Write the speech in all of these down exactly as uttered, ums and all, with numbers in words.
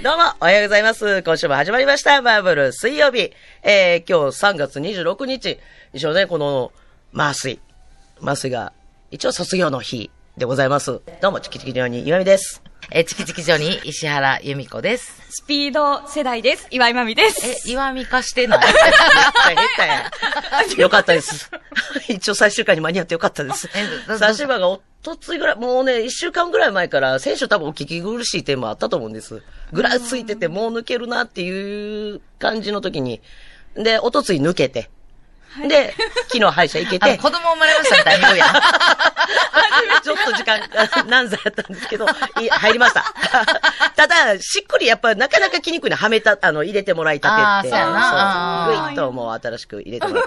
どうも、おはようございます。今週も始まりました。マーブル水曜日。えー、今日さんがつにじゅうろくにち。一応ね、この、マースイ。マースイが、一応卒業の日でございます。どうも、チキチキジョニー、岩見です。 えー、チキチキジョニー、石原由美子です。 スピード世代です。岩井まみです。 え、岩見化してない下手や。よかったです。一応最終回に間に合ってよかったです。最終回がおとついぐらい、もうね、一週間ぐらい前から、先週多分お聞き苦しい点もあったと思うんです。ぐらいついてて、もう抜けるなっていう感じの時に、で、おとつい抜けて、はい、で、昨日歯医者行けて。 子供生まれましたみたいに言うやん。 ちょっと時間、何歳やったんですけど、入りました。ただ、しっくりやっぱなかなか気にくいのはめた、あの、入れてもらいたてって。 ああ、そうやな。 そう。ぐいっともう新しく入れてもらって。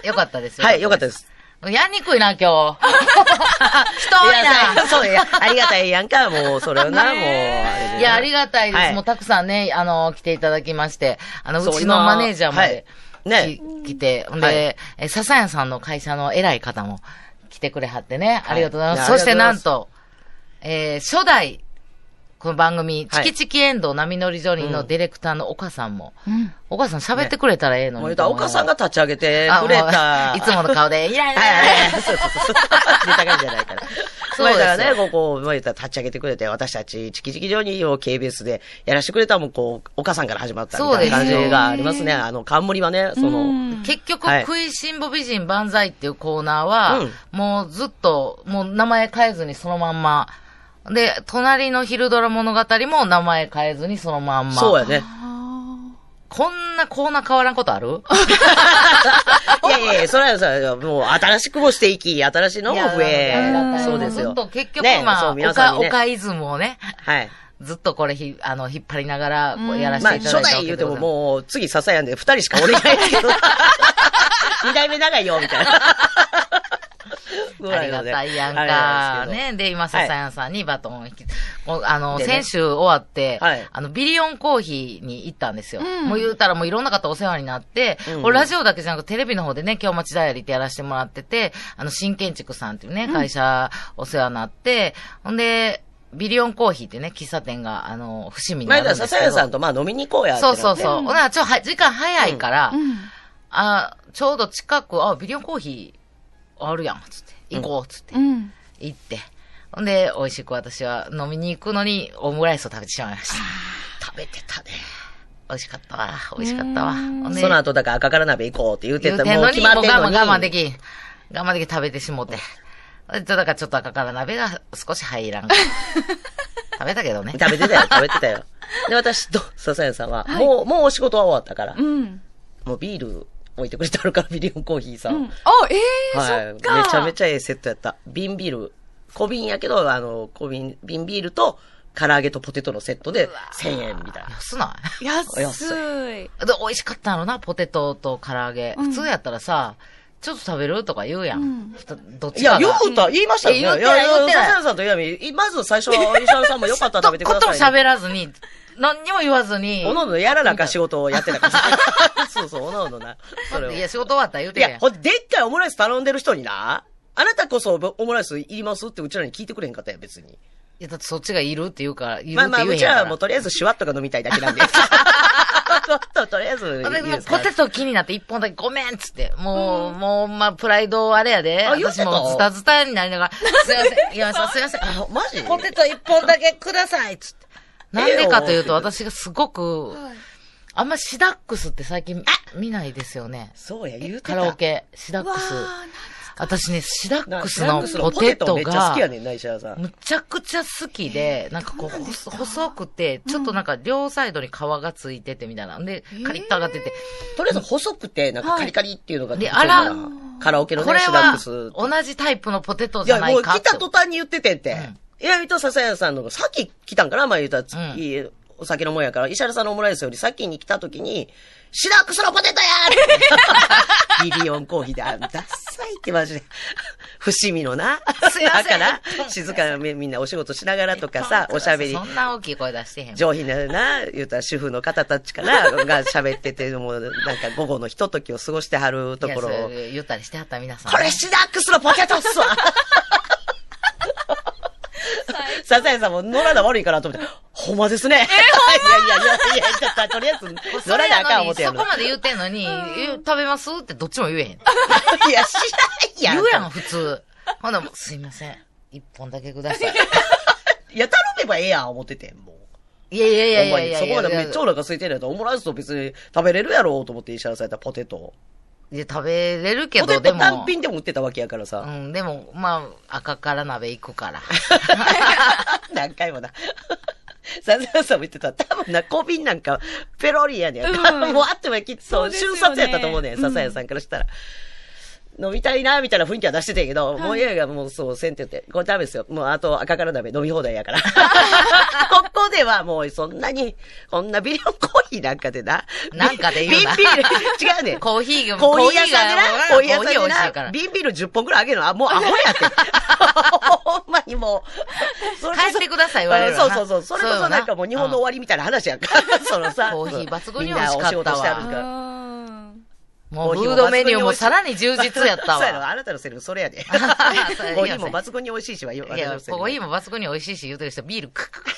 よかったですよ。 はい、よかったです。 やんにくいな、今日。人多いな。 そうや、ありがたいやんか、もう、それはな、もう。 いや、ありがたいです。はい、もうたくさんね、あの、来ていただきまして、あの、うちのマネージャーまで。はいね。来て、んで、はい、え、笹谷さんの会社の偉い方も来てくれはってね。ありがとうございます。はい、そしてなんと、えー、初代、この番組、はい、チキチキエンド波乗りジョニーのディレクターの岡さんも、うん、岡さん喋ってくれたらええのに、 ね。岡さんが立ち上げてくれた。 いつもの顔で、いらいらいら。 そうそうそう。ネタ感じじゃないから。そうですからね、ここ、まあ、立ち上げてくれて、私たち、チキチキジョニーを ケービーエス でやらせてくれたもん、こう、岡さんから始まったみたいな感じがありますね。あの、冠はね、その。 結局、はい、食いしん坊美人万歳っていうコーナーは、うん、もうずっと、もう名前変えずにそのまんま、で、隣の昼ドラ物語も名前変えずにそのまんま。 そうやね。 こんなコーナー変わらんことあるいやいやいや、それはさ、もう新しくもしていき、新しいのも増え。 そうですよ。ずっと結局、ね、まあ、ね、おか、おかイズムをね。はい。ずっとこれひ、あの、引っ張りながら、こうやらせていただいて、まあ、 初代言うてももう、次笹谷で二人しかお願いないけど、二代目長いよ、みたいな。 ありがたいやんか。ね。で、今、笹谷さんにバトンを引き、あの、先週終わって、あの、ビリオンコーヒーに行ったんですよ。もう言うたらもういろんな方お世話になって、ラジオだけじゃなくてテレビの方でね、今日町ダイアリーってやらせてもらってて、あの、新建築さんっていうね、会社お世話になって、ほんで、ビリオンコーヒーってね、喫茶店が、あの、伏見にあるんですけど。 前田笹谷さんとまあ飲みに行こうやって。 そうそうそう。ほな、ちょ、時間早いから、あ、ちょうど近く、あ、ビリオンコーヒーあるやん、つって。行こう、つって。うん、行って。ほんで、美味しく私は飲みに行くのに、オムライスを食べてしまいました。食べてたね。美味しかったわ。美味しかったわ。 その後、だから赤から鍋行こうって言ってたもう決まってんのに。 もう我慢できん。我慢できん食べてしもて。だからちょっと赤から鍋が少し入らん。食べたけどね。 食べてたよ、食べてたよ。で、私と笹谷さんは、はい、もう、もうお仕事は終わったから、うん、もうビール、置いてくれてあるから、ビリオンコーヒーさん。うん、 あ、ええー、はい。そっか。 めちゃめちゃええセットやった。瓶ビール、小瓶やけど、あの、小瓶、瓶ビールと、唐揚げとポテトのセットで、せんえんみたいな。 安ない？ 安い。安い。 で、美味しかったのな、ポテトと唐揚げ。うん、普通やったらさ、ちょっと食べるとか言うやん。うん、どっちかが。 いや、よく言いましたよね。 言ってない、言ってない。 笹谷さんと岩見、まず最初は、石原さんもよかったら食べてください、 ね。こと喋らずに、何にも言わずに。 おのおのやらなか仕事をやってたから。そうそう、おのおのな。 それいや、仕事終わったら言うてるやん。 いや、ほんでっかいオムライス頼んでる人にな、あなたこそオムライスいりますってうちらに聞いてくれへんかったよ、別に。 いや、だってそっちがいるって言うから、いるって言うまあまあ、うちらはもうとりあえずシュワッとか飲みたいだけなんで。と、とりあえず。 ポテト気になって一本だけごめんっつって。もう、うん、もう、まあ、プライドあれやで。私もズタズタになりながら、すいません、岩見さんすいません。あ、マジ？ポテト一本だけくださいっつって。なんでかというと、私がすごく、あんまシダックスって最近見ないですよね。 そうや、言うてた。 カラオケ、シダックス。私ね、シダックスのポテトが、めっちゃ好きやねんな、石原さん。むちゃくちゃ好きで、なんかこう、細くて、ちょっとなんか両サイドに皮がついててみたいな。で、カリッと上がってて。 とりあえず細くて、なんかカリカリっていうのが出てくるから、カラオケのね、シダックス。 これは同じタイプのポテトじゃないかって。 いや、もう来た途端に言っててんて。いや、みと笹谷さんの、さっき来たんかな、前言ったら、いいお酒のもんやから、石原さんのオムライスより先に来た時に、シダックスのポテトやービリオンコーヒーで、あ、ダッサいってマジで。伏見のな。だから、静かなみんなお仕事しながらとかさ、おしゃべり。 そんな大きい声出してへん。 上品なな、言うたら主婦の方たちからが喋ってて、もうなんか午後のひとときを過ごしてはるところを。 言ったりしてはった皆さん。 これシダックスのポテトっすわ笹谷さんも野良だ悪いかなと思って、ほほんまですね。えー、ほんまいやいやいやいや、ちょっととりあえず、 それやのに、そこまで言ってんのに、食べますってどっちも言えへん。いや、しないやん。 言うやん、普通。ほんなら、すいません。一本だけください。 いや、頼めばええやん、思ってて、もう。 いやいやいやいやいや。 そこまでめっちゃお腹空いてないと、オムライスと別に食べれるやろうと思って石原さんやったらポテト。 いや、食べれるけど、でも。 ポテト単品でも売ってたわけやからさ。 うん、でも、まあ、赤から鍋行くから。 何回もな。さすがさんも言ってた。多分な、小瓶なんか、ペロリやねん。うん、もうあってもきっと、瞬殺やったと思うねん、笹谷さんからしたら。飲みたいな、みたいな雰囲気は出してたけど、はい、もういやいや、もうそう、せんって言って、これダメですよ。もうあと赤から鍋飲み放題やから。ここではもうそんなに、こんなビリオンコーヒーなんかでな。 なんかで言うな。 ビンビール、違うね。 コーヒーが、 コーヒー屋さんでな、コーヒー屋さんでな、 ビンビールじゅっぽんくらいあげるの、あ、もうアホやって。ほんまにもう。帰ってください、言われるそうそうそう。それこそなんかもう日本の終わりみたいな話やんか。そのさ。 コーヒー抜群に美味しかったわ。もう、フードドメニューもさらに充実やったわ。 そうやろ、あなたのセリフそれやで。コーヒーも抜群に美味しいしは言われる。 いや、コーヒーも抜群に美味しいし言うてる人、ビールククク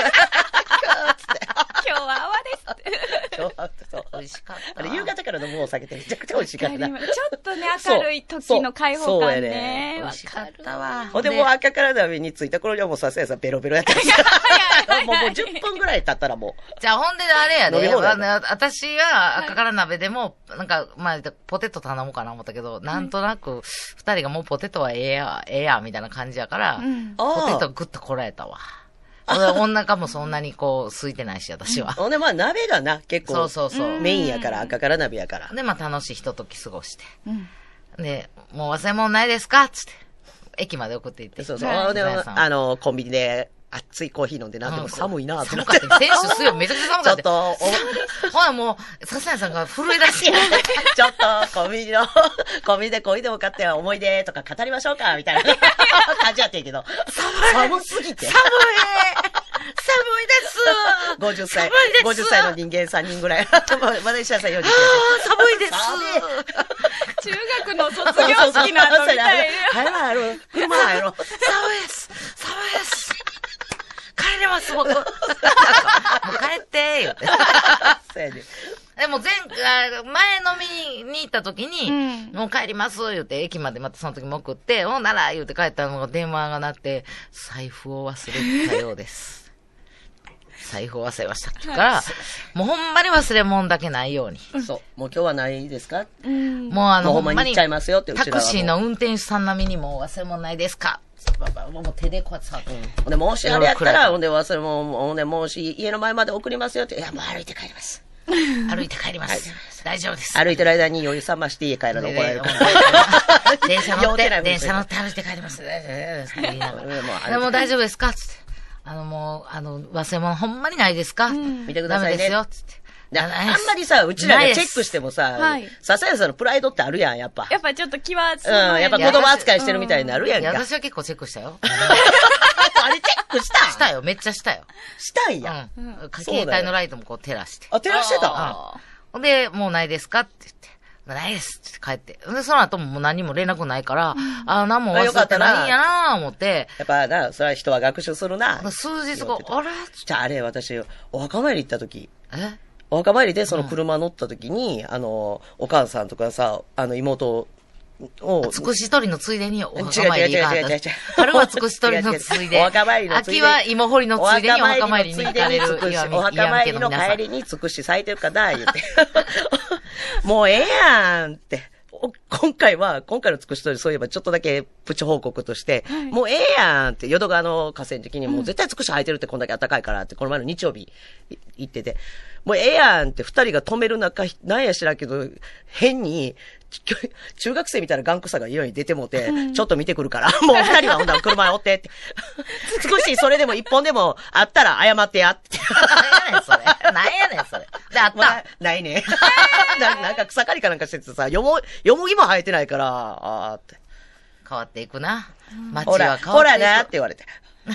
今日は泡ですって。 今日はそう。 美味しかった。 あれ、夕方からのもうお酒ってめちゃくちゃ美味しいからな。 ちょっとね、明るい時の開放感ね。そうやね。 美味しかったわ。 ほんで、もう赤から鍋に着いた頃にはもうさすがさんベロベロやったんですよ。もう、もうじゅっぷんぐらい経ったらもう。 じゃあ、ほんであれやで。私は赤から鍋でも、なんか、まあ、ポテト頼もうかな思ったけど、なんとなく、二人がもうポテトはええや、ええや、みたいな感じやから、ポテトグッとこらえたわ。お腹もそんなにこう、空いてないし、私は。 ほんで、まあ、鍋がな、結構。 そうそうそう。 メインやから、赤から鍋やから。 で、まあ、楽しいひととき過ごして。で、もう忘れ物ないですかつって。駅まで送っていって。 そうそう。でも、あの、コンビニで、熱いコーヒー飲んでな、でも寒いなって寒かった。選手水曜めちゃくちゃ寒かった。ちょっと、ほらもう、笹谷さんが震え出して。 ちょっと、コンビニの、コンビニでコーヒーでも買って思い出とか語りましょうかみたいな感じやってんけど。寒すぎて。 寒い寒いですごじゅっさい。ごじゅっさいの人間さんにんぐらい。まだ石原さんよんじゅっさい。寒いです。 中学の卒業式の後みたいな。 入ろう、車入ろう。 寒いです。寒いです。帰れます、僕。もう帰って、言って。でも前、前飲みに行った時に、うん、もう帰ります、言って、駅までまたその時も送って、ほんなら、言って帰ったのが電話が鳴って、財布を忘れたようです。財布を忘れました。だから、もうほんまに忘れ物だけないように。 そう。もう今日はないですか、 うん、もうあの、 ほんまに行っちゃいますよって、 タクシーの運転手さん並みにも忘れ物ないですかもう手でこうやって触って。 ほんで、もしあれやったら、ほんで忘れ物、ほんで、もし家の前まで送りますよって、いや、もう歩いて帰ります。 歩いて帰ります。はい、大丈夫です。 歩いてる間に余裕さまして家帰るの怒られるから。 電車乗って、電車乗って歩いて帰ります。大丈夫です。言いながら。でも大丈夫ですかつって。あの、もう、あの、忘れ物ほんまにないですか、うん、 見てくださいね。 ダメですよ。つって。 あんまりさ、うちらがチェックしてもさ、笹谷さんのプライドってあるやん、やっぱ。 やっぱちょっと気は、 うん、やっぱ子供扱いしてるみたいになるやんか。 私は結構チェックしたよ。 あれチェックしたしたよ、めっちゃしたよ。 したんや。 うん。携帯のライトもこう照らして。 あ、照らしてたほんで、もうないですかって言って。ないですって帰って。で、その後ももう何も連絡ないから、あ、何も忘れてないんやなぁ思って。 やっぱな、それは人は学習するな。 数日後、あれじゃああれ、私、お墓参り行った時。 えお墓参りでその車乗った時に、うん、あの、お母さんとかさ、あの、妹を。 つくし取りのついでにお墓参り行かはった。違う違う違う違う違う。春はつくし取りのついで。 お墓参りのついで。 秋は芋掘りのついでにお墓参りに行かれる。 お墓参りの帰りにつくし咲いてるかな、言って。もうええやんって。今回は、今回のつくし取りそういえばちょっとだけプチ報告として、はい、もうええやんって、淀川の河川敷にもう絶対つくし生えてるってこんだけ暖かいからって、この前の日曜日行ってて、もうええやんって二人が止める中、なんや知らんけど、変に、中学生みたいな頑固さが家に出てもて、うん、ちょっと見てくるから、もう二人はほんなら車に追ってって。少しそれでも一本でもあったら謝ってやって。 何やねんそれ。何やねんそれ。で、あった、まあ、 ないねな。なんか草刈りかなんかしててさ、よも、よもぎも生えてないから、あーって。 変わっていくな。街は変わっていく。 ほら、ほらなって言われて。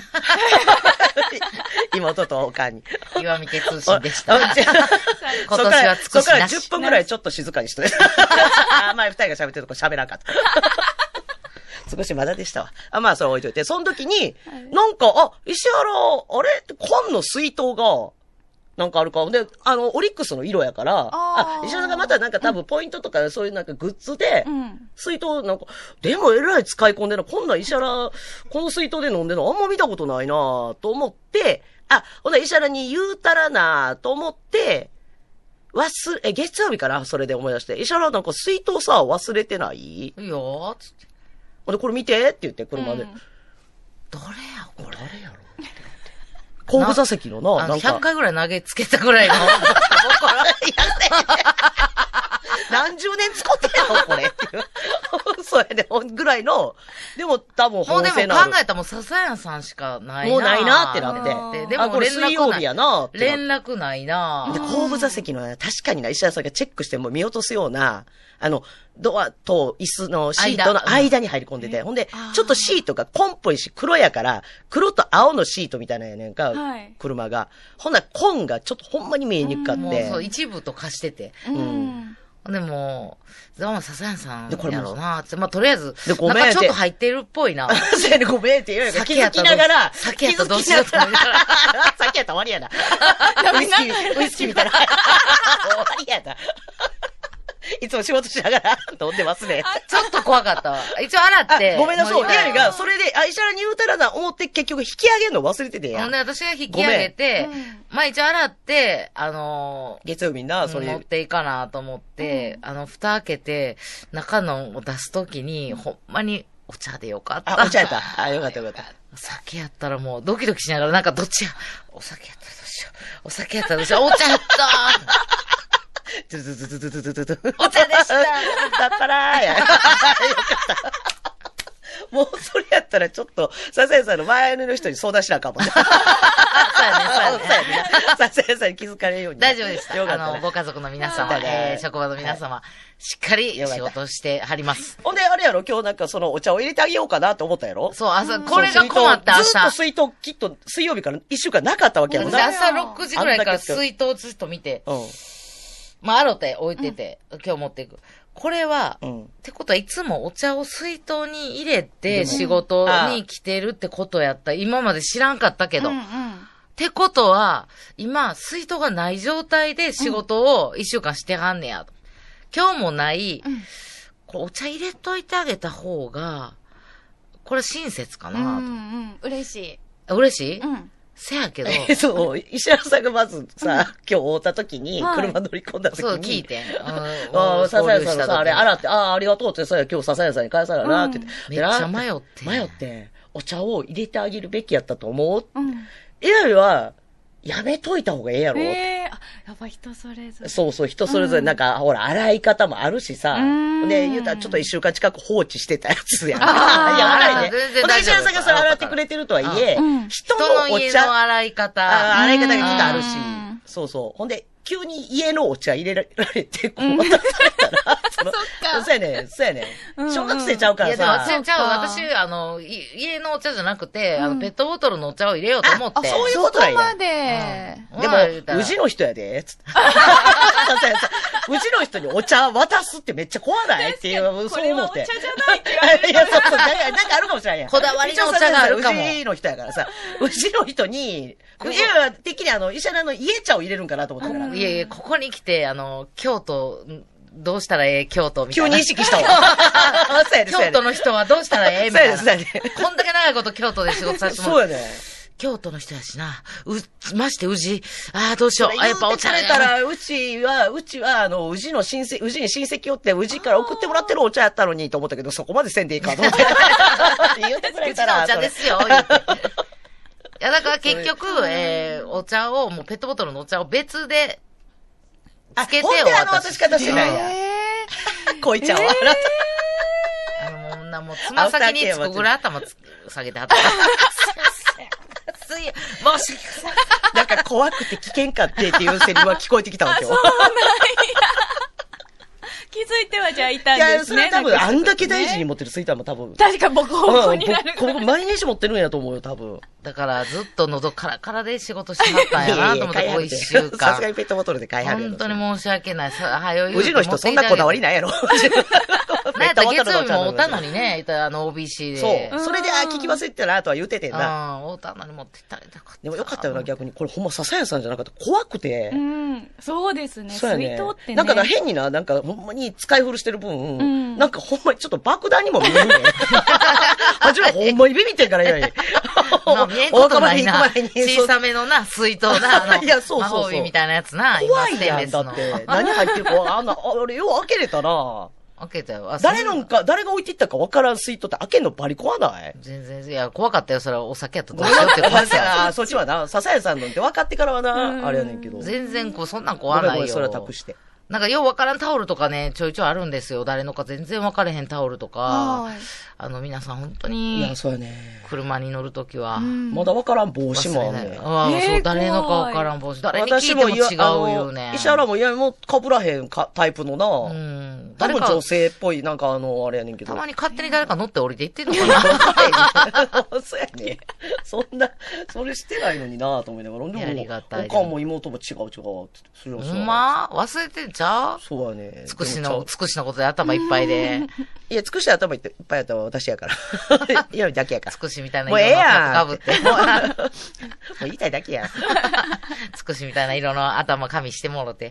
妹とおかんに。 岩見家通信でした。今年はつくしなし。 そこからじゅっぷんくらいちょっと静かにして。あ、前二人が喋ってるとこ喋らんかった。 少しまだでしたわ。あ、まあ、それ置いといて。その時に、なんか、あ、石原、あれ紺の水筒が、なんかあるか。で、あの、オリックスの色やから、あ, あ石原さんがまたなんか多分ポイントとかそういうなんかグッズで、うん、水筒なんか、でもえらい使い込んでるな。こんな石原、この水筒で飲んでるのあんま見たことないなと思って、あ、ほんな石原に言うたらなと思って、忘れ、え、月曜日かなそれで思い出して。石原なんか水筒さ、忘れてないいいよつって。 ほんで、これ見てって言って、車で。うん、 どれやこれ。 誰やろ後部座席のな、 な、なんか。ひゃっかいぐらい投げつけたぐらいの。 何十年使ってんのこれ。そうやね、ぐらいの、でも多分本性のある。もうでも考えたらもう笹谷さんしかないな。 もうないなってなってて。 でもこれ水曜日やなって。 連絡ないな。 で、後部座席の、確かにな、石原さんがチェックしても見落とすような、あの、ドアと椅子のシートの間に入り込んでて、ほんで、ちょっとシートが紺っぽいし、黒やから、黒と青のシートみたいなやねんか、はい、車が。ほんなら紺がちょっとほんまに見えにくかって。もうそう、一部と化してて。うん。でも、でも、笹谷さんやろうなって。まあ、とりあえず、なんかちょっと入ってるっぽいな。 そうやね、ごめんって言うやんか。気づきながら、 酒やったらどうしようと思いながら。 酒やったら終わりやな。ウイスキー、ウイスキーみたいな。終わりやな。いつも仕事しながら飲んでますね。 ちょっと怖かったわ。一応洗って。 ごめんなさい。リアリが、それで、あ、石原に言うたらな、思って結局引き上げるの忘れててや。 ほんで、私が引き上げて、うん、まあ一応洗って、あのー、 月曜日な、それ。 持っていいかなと思って、うん、あの、蓋開けて、中のを出すときに、ほんまにお茶でよかった。 あ、お茶やった。あ、よかったよかった。 酒やったらもうドキドキしながら、なんかどっちや、お酒やったらどうしよう。お酒やったらどうしよう。お茶やったずずずずずずずず。 お茶でしただからーや。よかった。もうそれやったらちょっと、笹谷さんの前の人に相談しなあかんもんね。そうやね、そうやね。笹谷さんに気づかれるように。 大丈夫でした。あの、ご家族の皆様、えー、職場の皆様、しっかり仕事してはります。 ほんで、あれやろ、今日なんかそのお茶を入れてあげようかなと思ったやろそう、朝、これが困った朝。 ずっと水筒、きっと水曜日から一週間なかったわけやもんな。 朝ろくじぐらいから水筒ずっと見て。うん。まあ、あろて置いてて、うん、今日持っていく。これは、うん、ってことはいつもお茶を水筒に入れて仕事に来てるってことやった。今まで知らんかったけど。うんうん、ってことは、今、水筒がない状態で仕事を一週間してはんねや。うん、今日もない、うん、こうお茶入れといてあげた方が、これ親切かなと。うんうん、 嬉しい。 嬉しい、うんせやけど。 え、そう、石原さんがまずさ、うん、今日会った時に、車乗り込んだ時に。 そう、聞いて。 ああ、笹谷さんのさ、あれ、洗って、ああ、ありがとうってさ、今日笹谷さんに返さななって言って。 めっちゃ迷って。 迷って、お茶を入れてあげるべきやったと思う。うん。以来は、やめといた方がええやろ。 ええー、あ、やっぱ人それぞれ。 そうそう、人それぞれ、なんか、うん、ほら、洗い方もあるしさ。で、言うたらちょっと一週間近く放置してたやつやん。ああ、いや、洗いね。全然大丈夫。石原さんがそれ洗ってくれてるとはいえ、うん、人のお茶。 人の洗い方。 あ洗い方がきっとあるし。そうそう。ほんで、急に家のお茶入れられて、こう渡されたら、その、そうやねん、そうやねん。小学生ちゃうからさ。いや、 でも、ちゃう、私、あの、家のお茶じゃなくて、あの、ペットボトルのお茶を入れようと思って。 そういうことだよ。 そこまで。 でも、うちの人やで、つって。うちの人にお茶渡すってめっちゃ怖ないっていう、そう思って。 お茶じゃないって言われて。 いや、そうそう、なんかあるかもしれないやん。 こだわりのお茶があるかも。 うちの人やからさ、うちの人に、いや、てっきりあの、石原の家茶を入れるんかなと思ったから。 いやいや、ここに来て、あの、京都、どうしたらええ京都みたいな。急に意識したわ。 京都の人はどうしたらええみたいな。 そうやね。 こんだけ長いこと京都で仕事させてもらって。そうやね。 京都の人やしな。う、まして宇治。ああ、どうしよう。あ、やっぱお茶や。たら、うちは、うちは、あの、宇治の親戚、宇治に親戚おって、宇治から送ってもらってるお茶やったのにと思ったけど、そこまでせんでいいかと思って。言ってくれたら。 うちのお茶ですよ、言って。いや、だから結局、えー、お茶を、もうペットボトルのお茶を別で、つけてお渡し。 ほんであの渡し方しないや。こいちゃんは。 あの、もうな、もうつま先につくぐらい頭下げてはった。すい、申し訳ない。 なんか怖くて危険かってっていうセリフは聞こえてきたわけよ。そうなんや。 気づいてはじゃあいたんですね。 いや、それ多分、あんだけ大事に持ってるスイーターも多分。 確かボコボコになる。 ボコボコ毎日持ってるんやと思うよ、多分。 だからずっと喉カラカラで仕事してはったんやなと思って、ここ一週間。 さすがにペットボトルで買いはるやろ。 本当に申し訳ない。さ、はよ言う。 うちの人そんなこだわりないやろ。 なんやったら月曜日も会ったのにね、あの オービーシーで。そう。それで、あ、聞き忘れてたなとは言っててんな。 うん、会ったのに持ってったらよかった。 でもよかったよな、逆に。これほんま笹谷さんじゃなかった。怖くて。 うん。そうですね。 そうやね。 水筒ってね。 なんか変にな、なんかほんまに使い古してる分、うん、なんかほんまにちょっと爆弾にも見えんねん。初めほんまにビビってんからやい。 まあ、見えんことないな。小さめのな、水筒な、あの、 いや、そうそうそう。 魔法瓶みたいなやつな。 怖いやん、だって。何入ってるか、あんな、あれ、よう開けれたな。 開けたよ。 誰のか、誰が置いていったか分からん水筒って開けんのバリ怖ない？ 全然、いや、怖かったよ。それはお酒やったと思うって怖さや。あ、そっちはな、笹谷さんのって分かってからはな、あれやねんけど。 全然、こう、そんなん怖ないよ。 それは託して。 なんかようわからんタオルとかね、ちょいちょいあるんですよ。誰のか全然わかれへんタオルとか。あの、皆さん本当に。 いや、そうやね。 車に乗るときは。 まだわからん帽子もあるね。 ああ、そう、誰のかわからん帽子。誰に聞いても違うよね。 石原もいや、もう被らへんかタイプのな。うん。多分女性っぽい、なんかあの、あれやねんけど。 たまに勝手に誰か乗って降りていってんのかな。 そうやね。そんな、それしてないのになと思いながら。でも、 ありがたい。 おかんも妹も違う違うって。 ほんま忘れてんちゃう？ そうやね。 つくしの、つくしのことで頭いっぱいで。 いや、つくし頭いっぱいやったら私やから。いや、だけやから。 つくしみたいな色のかぶって。 もう言いたいだけや。 つくしみたいな色の頭髪してもろて。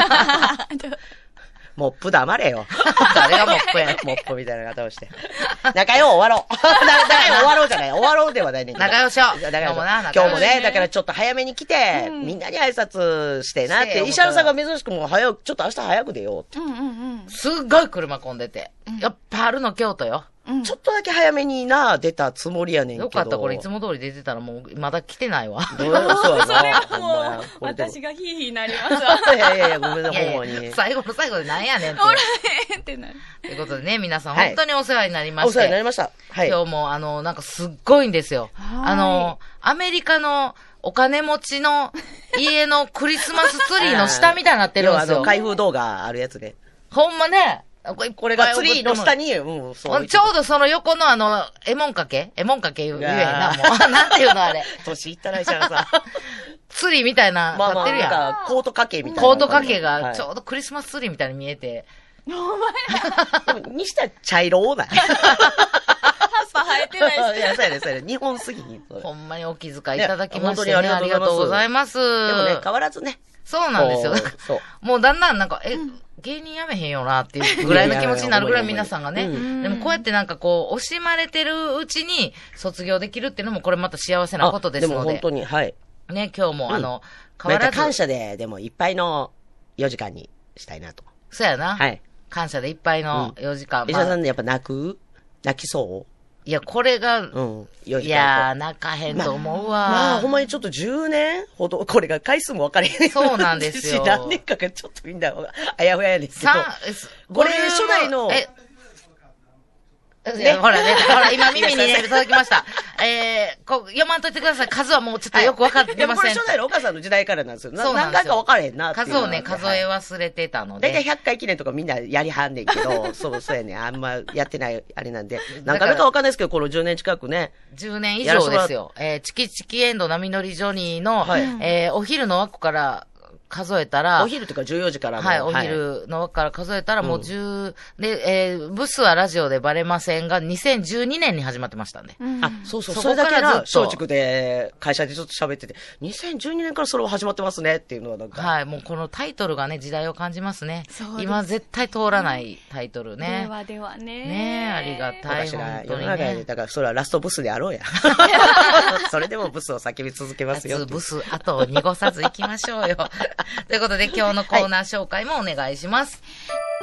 モップ黙れよ。 誰がモップやモップみたいな頭して。仲良う終わろう。仲良う終わろうじゃない。終わろうではないねんけど。 仲良しよう。 今日もな、今日もね、だからちょっと早めに来て、みんなに挨拶してなって、石原さんが珍しくもう早く、ちょっと明日早く出ようって。 すっごい車混んでて。やっぱあるの京都よ。 ちょっとだけ早めにな、出たつもりやねんけど。 よかった、これいつも通り出てたらもう、まだ来てないわ。 そうやな。 それはもう、私がヒーヒーなりますわ。 いやいやいや、ごめんな、ほんまに。 最後の最後でなんやねんって。 おらへんってなる。 ということでね、皆さん本当にお世話になりました。 お世話になりました。 はい。今日も、あの、なんかすっごいんですよ。あの、アメリカの、お金持ちの家のクリスマスツリーの下みたいになってるんですよ。 あの、開封動画あるやつで。 ほんまね。 これがツリーの下に、うん、 そう。ちょうどその横のあの、エモンかけエモンかけ言えへんな、もう。なんていうのあれ。 年いったらいしゃらさ。 ツリーみたいな、立ってるやん。 まあまあ、なんか、コート掛けみたいな。 コート掛けが、ちょうどクリスマスツリーみたいに見えて。 お前でも、にしたら茶色だ。 葉っぱ生えてないし。 いや、そうやね、そうやね。日本すぎに。 ほんまにお気遣いいただきましてね。ありがとうございます。 でもね、変わらずね。 そうなんですよ。そう。もうだんだんなんか、え、芸人やめへんよなっていうぐらいの気持ちになるぐらい皆さんがね。でもこうやってなんかこう、惜しまれてるうちに卒業できるっていうのもこれまた幸せなことですので。 でも本当に、はい。 ね、今日もあの、変わらず。 感謝で、でもいっぱいのよじかんにしたいなと。 そうやな。 はい。 感謝でいっぱいのよじかん。 石田さんやっぱ泣く泣きそういや、これが、うん、いやー、泣かへんと思うわ。 まあ、ほんまにちょっとじゅうねんほど、これが回数も分かれへん。 そうなんですよ。 何年かがちょっとみんな、あやふややですけど。これ、初代の、え、 ね、ほらね、ほら、今耳にね、いただきました。えー、こう、読まんといてください。数はもうちょっとよくわかってません。 でもこれ初代のお母さんの時代からなんですよ。そうなんですよ。何回か分からへんなっていう。 数をね、数え忘れてたので。 だいたいひゃっかい記念とかみんなやりはんねんけど、そう、そうやね。あんまやってない、あれなんで。何回目か分かんないですけど、このじゅうねん近くね。 じゅうねん以上ですよ。えー、チキチキエンド波乗りジョニーの、はい、えー、お昼の枠から、数えたら。 お昼とかじゅうよじからの。 はい、お昼の枠から数えたらもうじゅう、うん、で、えー、ブスはラジオでバレませんが、にせんじゅうにねんに始まってましたね。 うん、あ、そうそう、それだけな、松竹で、会社でちょっと喋ってて、にせんじゅうにねんからそれは始まってますねっていうのはなんか。 はい、もうこのタイトルがね、時代を感じますね。そう今絶対通らないタイトルね。 ではではね。 ねありがたい。 世の中で、だからそれはラストブスであろうや。それでもブスを叫び続けますよ。 ブス、あと濁さず行きましょうよ。ということで今日のコーナー紹介もお願いします。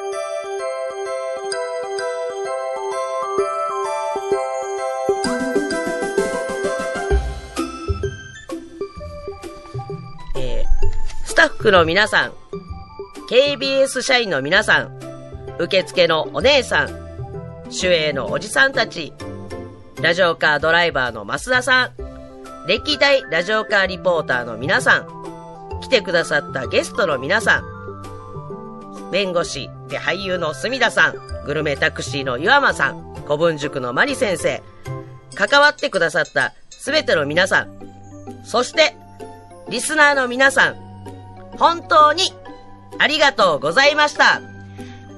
はい、えー、スタッフの皆さん、ケービーエス 社員の皆さん、受付のお姉さん、守衛のおじさんたち、ラジオカードライバーの増田さん、歴代ラジオカーリポーターの皆さん、来てくださったゲストの皆さん、弁護士で俳優の隅田さん、グルメタクシーの岩間さん、古文塾のマリ先生、関わってくださったすべての皆さん、そしてリスナーの皆さん、本当にありがとうございました。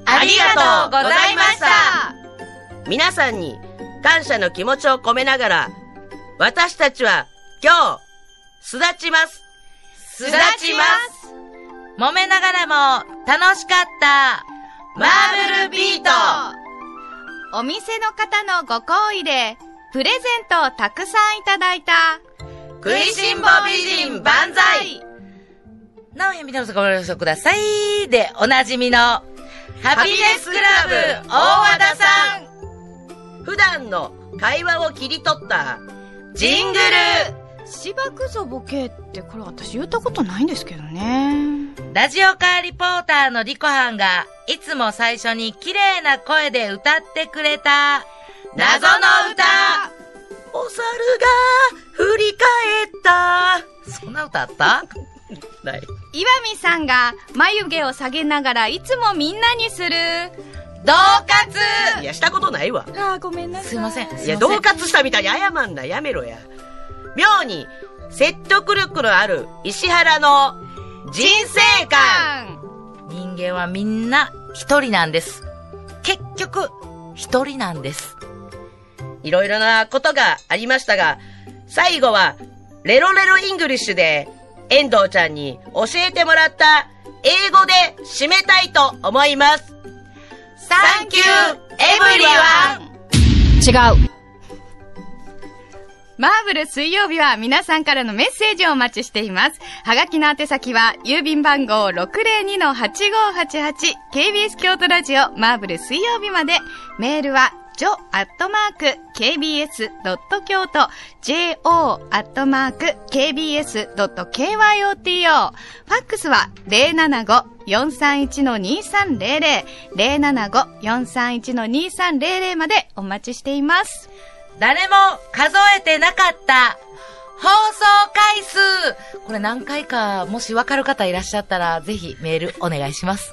ありがとうございました。 皆さんに感謝の気持ちを込めながら、私たちは今日、巣立ちます。 巣立ちます。揉めながらも楽しかった。マーブルビート。 お店の方のご厚意で、プレゼントをたくさんいただいた。 食いしん坊美人万歳。直江みなみさんご了承ください。で、おなじみの、ハピネスクラブ大和田さん。普段の会話を切り取ったジングル。 芝くぞボケってこれ私言ったことないんですけどね。 ラジオカーリポーターのリコハンがいつも最初に綺麗な声で歌ってくれた謎の歌。 お猿が振り返った。 そんな歌あったない。 岩見さんが眉毛を下げながらいつもみんなにする恫喝。 いや、したことないわ。 あーごめんなさい。 すいません。 いや、恫喝したみたいに謝んな。やめろや。妙に説得力のある石原の人生観。 人間はみんな一人なんです。結局一人なんです。 いろいろなことがありましたが、最後はレロレロイングリッシュで遠藤ちゃんに教えてもらった英語で締めたいと思います。 サンキューエブリワン。 違う。マーブル水曜日は皆さんからのメッセージをお待ちしています。はがきの宛先は郵便番号 ろくぜろにのはちごはちはち ケービーエス 京都ラジオマーブル水曜日まで。メールはジョアットマーク ケービーエス ドット 京都 ジェイオー アットマーク ケービーエス ドット ケーワイオーティーオー。 ファックスは ゼロななご よんさんいち にさんゼロゼロ ゼロななご よんさんいち にさんゼロゼロまでお待ちしています。 誰も数えてなかった放送回数。これ何回かもし分かる方いらっしゃったらぜひメールお願いします。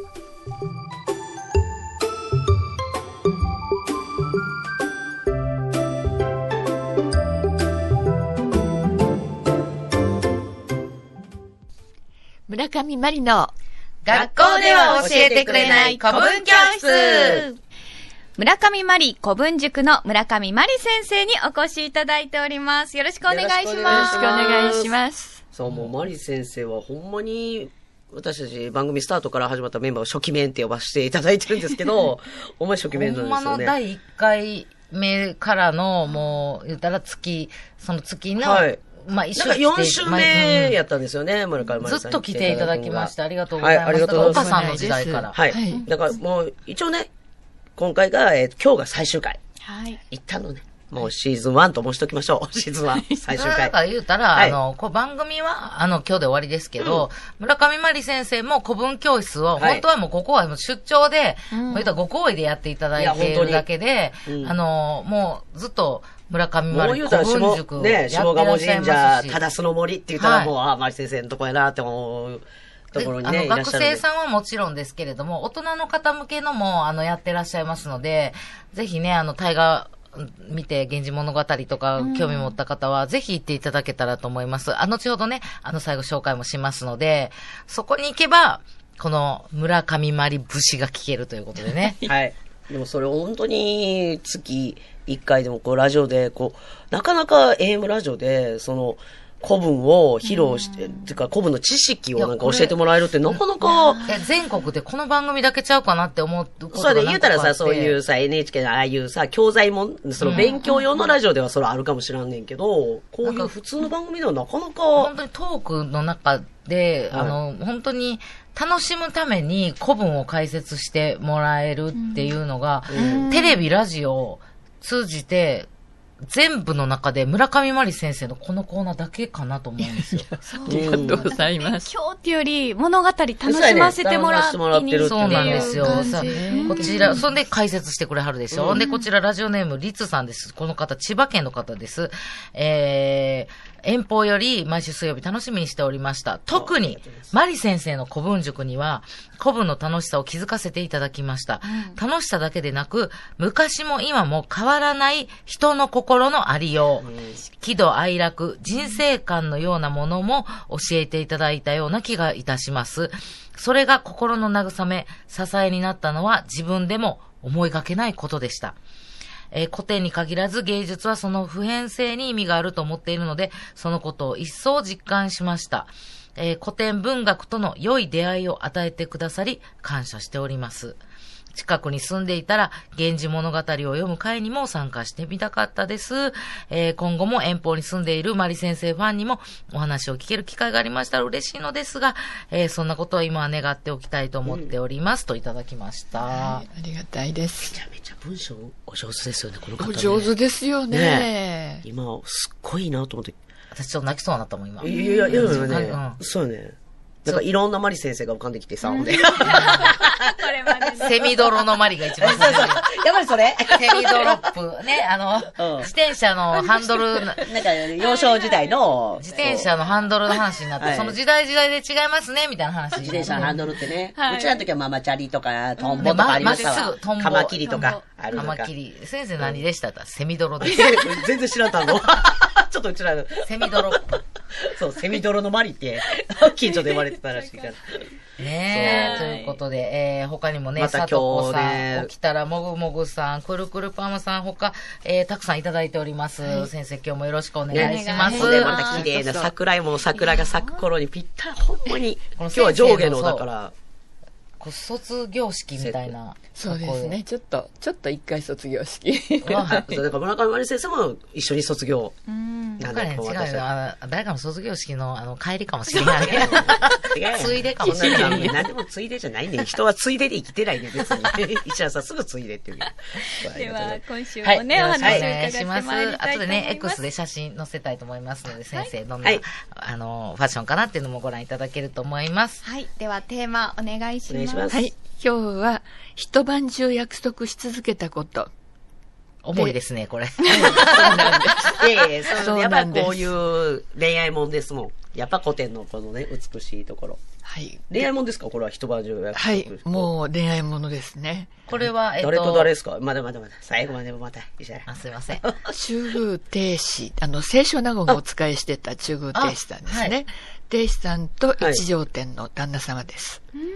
村上まりの学校では教えてくれない古文教室。 村上まり古文塾の村上まり先生にお越しいただいております。よろしくお願いします。 よろしくお願いします。 そう、もうまり先生はほんまに私たち番組スタートから始まったメンバーを初期面って呼ばせていただいてるんですけど、ほんま初期面なんですよね。 ほんまのだいいっかいめからのもう言ったら月、その月の、はい、まあ一緒によん週目やったんですよね、村上まりさん。 ずっと来ていただきまして、ありがとうございます。はい、ありがとうございます。岡さんの時代から。 はい。はい、だからもう一応ね、今回が、えー、今日が最終回。はい。一旦のね、もうシーズンワンと申しときましょう。シーズンワン、最終回。 だから言うたら、はい、あの、こう番組は、あの、今日で終わりですけど、うん、村上まり先生も古文教室を、はい、本当はもうここはもう出張で、うん、言うたらご好意でやっていただいているだけで、うん、あの、もうずっと、村上まり古文塾をやってらっしゃいますし。ね、下鴨神社、忠須の森って言ったらもう、はい、ああ、まり先生のとこやなって思う。ところにね、あの、学生さんはもちろんですけれども、大人の方向けのも、あの、やってらっしゃいますので、ぜひね、あの、大河見て、源氏物語とか、興味持った方は、ぜひ行っていただけたらと思います。あの、後ほどね、あの、最後紹介もしますので、そこに行けば、この、村上まり節が聞けるということでね。 はい。でもそれ本当に、月いっかいでも、こう、ラジオで、こう、なかなか エーエム ラジオで、その、古文を披露して、うん、てか古文の知識をなんか教えてもらえるってなかなか。 いや、全国でこの番組だけちゃうかなって思うことがそうで、言うたらさ、そういうさ、エヌエイチケー のああいうさ、教材も、その勉強用のラジオではそれあるかもしらんねんけど、こういう普通の番組ではなかなか。 本当にトークの中で、はい、あの、本当に楽しむために古文を解説してもらえるっていうのが、うん、テレビ、ラジオを通じて、全部の中で村上まり先生のこのコーナーだけかなと思うんですよ。 ありがとうございます。 今日っていうより物語楽しませてもらってる。そうなんですよ。さこちら、そんで解説してくれはるでしょ。うん、で、こちらラジオネームリツさんです。この方、千葉県の方です。えー、 遠方より毎週水曜日楽しみにしておりました。特に、マリ先生の古文塾には、古文の楽しさを気づかせていただきました。うん、楽しさだけでなく、昔も今も変わらない人の心のありよう、うん、喜怒哀楽、人生観のようなものも教えていただいたような気がいたします。それが心の慰め、支えになったのは自分でも思いがけないことでした。えー、古典に限らず芸術はその普遍性に意味があると思っているので、そのことを一層実感しました。えー、古典文学との良い出会いを与えてくださり、感謝しております。近くに住んでいたら、源氏物語を読む会にも参加してみたかったです。えー、今後も遠方に住んでいるマリ先生ファンにもお話を聞ける機会がありましたら嬉しいのですが、えー、そんなことを今は願っておきたいと思っております、うん、といただきました、はい。 ありがたいです。 めちゃめちゃ文章お上手ですよね、この方ね。 お上手ですよね。 ね今、すっごいいいなと思って。 私ちょっと泣きそうになったもん、今。 いやいや、いやいやね、うん、そうよね。なんかいろんなマリ先生が浮かんできてさ、ほんで。これまでセミドロのマリが一番好き。 そうそう。やっぱりそれセミドロップ。ね、あの、うん、自転車のハンドル。なんか、 幼少時代の。 自転車のハンドルの話になって、はい、その時代時代で違いますね、みたいな話。 自転車のハンドルってね。はい、うちらの時はママチャリとか、トンボとかありましたわ。ま、カマキリとか。あるとか。 カマキリ。先生何でしたか、うん、セミドロです。 全然知らんたの。ちょっとうちらの。 セミドロップ。 そう、セミドロのマリって、近所で生まれてたらしいから。 ねえ、ということで、えー、他にもね、 またさとこさん、起きたらもぐもぐさん、くるくるパーマさん、他、えー、たくさんいただいております。はい、先生、今日もよろしくお願いします。 ね、また綺麗な桜井も桜が咲く頃にぴったり、ほんまに、今日は上下のだから、 卒業式みたいな。 そうですね。ちょっと、ちょっと一回卒業式。 はい。そう、だから村上真理先生も一緒に卒業。 うん。なんかね、違うよ。誰かの卒業式の、あの、帰りかもしれない。違う。ついでかもしれない。 何でもついでじゃないね。人はついでで生きてないね、別に。石原さんすぐついでっていう。 では、今週もね、お話を伺ってまいりたいと思います。 後でね、X で写真載せたいと思いますので、先生、どんな、あの、ファッションかなっていうのもご覧いただけると思います。 はい。では、テーマお願いします。お願いします。 はい。今日は一晩中約束し続けたこと。 重いですね、これ。 そうなんです。ええ、そう、やっぱりこういう恋愛もんですもん。やっぱ古典のこのね、美しいところ。 はい。 恋愛もんですかこれは一晩中約束。 はい。もう恋愛ものですね。 これは、えっと。 誰と誰ですかまだまだまだ。最後までもまた。 あ、すいません。 中宮定子。あの、清少納言がお使いしてた中宮定子さんですね。はい、定子さんと一条天の旦那様です。はい、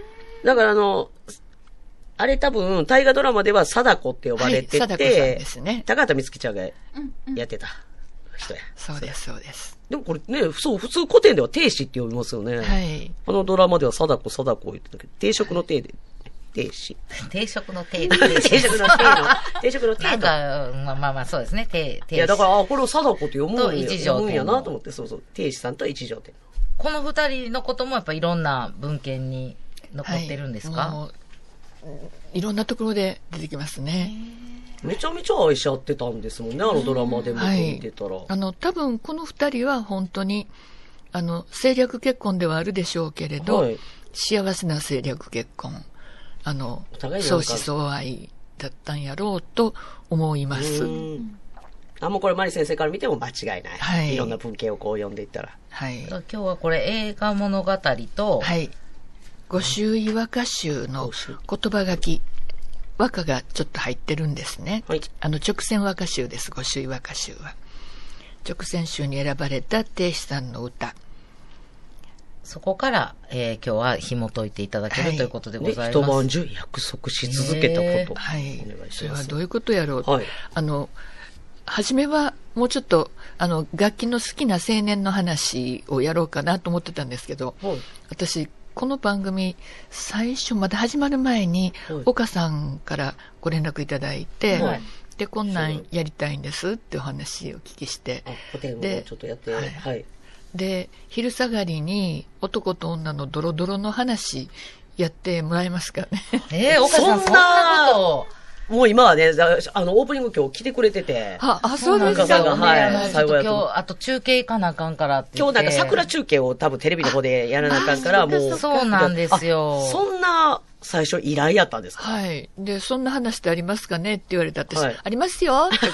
だからあの、あれ多分、大河ドラマでは貞子って呼ばれてて、 はい、貞子さんですね。 高畑充希ちゃんがやってた人や。 そうです、そうです。 でもこれね、そう、普通古典では定子って呼びますよね。はい。あのドラマでは貞子、貞子言ってたけど、定食の定で、定子。 定食の定で。 定食の定の、定食の定なんか、まあまあまあそうですね、定、定子。 いや、だから、あ、これを貞子って読むんや、読むんやなと思って、そうそう、定子さんと一条天。 この二人のこともやっぱいろんな文献に残ってるんですか？はい 、いろんなところで出てきますね。 めちゃめちゃ愛し合ってたんですもんね、あのドラマでも見てたら。はい、 あの、多分この二人は本当に、あの、政略結婚ではあるでしょうけれど、はい、幸せな政略結婚、あの、相思相愛だったんやろうと思います。 あ、もうこれマリ先生から見ても間違いない。はい。いろんな文献をこう読んでいったら。 はい。今日はこれ映画物語と、 はい。御朱意和歌集の言葉書き、和歌がちょっと入ってるんですね。はい。あの、直線和歌集です、御朱意和歌集は。直線集に選ばれた定子さんの歌。 そこから、えー、今日は紐解いていただける、はい、ということでございます。 一晩中約束し続けたこと。 はい。お願いします。それはどういうことやろうと。はい。あの、初めはもうちょっと、あの、楽器の好きな青年の話をやろうかなと思ってたんですけど、はい、私、この番組、最初、まだ始まる前に、はい、岡さんからご連絡いただいて、はい、で、こんなんやりたいんですってお話をお聞きして、 あ、古典をちょっとやって、はい。はい、 で、昼下がりに男と女のドロドロの話やってもらえますかね。 えー、岡さん、そんなこともう今はね、あの、オープニング今日来てくれてて。 あ、あそうなんですか。はい。最後や今日、あと中継行かなあかんからって今日なんか桜中継を多分テレビの方でやらなあかんから、もう。 そうなんですよ。 そんな、 最初依頼やったんですか？ はい。で、そんな話ってありますかねって言われたって、はい、ありますよって。